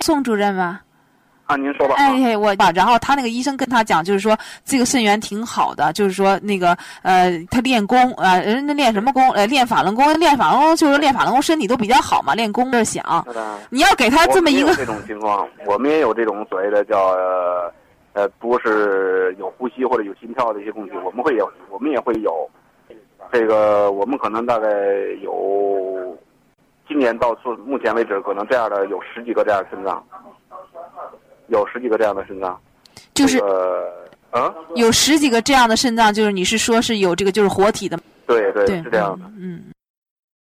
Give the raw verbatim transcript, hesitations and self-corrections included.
宋主任吗？ 啊，您说吧。 哎，我吧，然后他那个医生跟他讲，就是说这个肾源挺好的，就是说那个呃，他练功啊，人、呃、家练什么功？呃，练法轮功，练法轮功就是练法轮功，身体都比较好嘛，练功是想。你要给他这么一个这种情况，我们也有这种所谓的叫呃呃，不是有呼吸或者有心跳的一些工具，我们会有，我们也会有。这个我们可能大概有，今年到目前为止，可能这样的有十几个这样的肾脏。有十几个这样的肾脏， 就是， 这个、啊， 有十几个这样的肾脏，就是你是说是有这个就是活体的， 对对，是这样的， 嗯。嗯